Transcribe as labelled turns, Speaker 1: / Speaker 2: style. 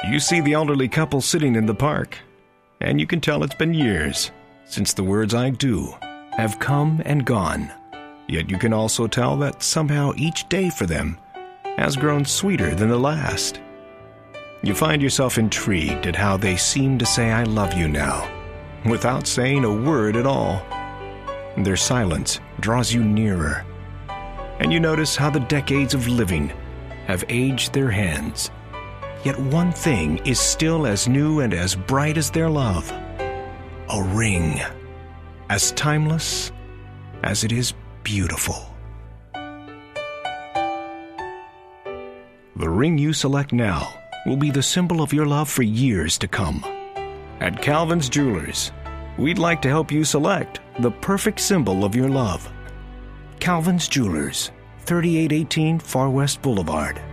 Speaker 1: You see the elderly couple sitting in the park, and you can tell it's been years since the words "I do" have come and gone. Yet you can also tell that somehow each day for them has grown sweeter than the last. You find yourself intrigued at how they seem to say "I love you" now, without saying a word at all. Their silence draws you nearer, and you notice how the decades of living have aged their hands. Yet one thing is still as new and as bright as their love: a ring, as timeless as it is beautiful. The ring you select now will be the symbol of your love for years to come. At Calvin's Jewelers, we'd like to help you select the perfect symbol of your love. Calvin's Jewelers, 3818 Far West Boulevard.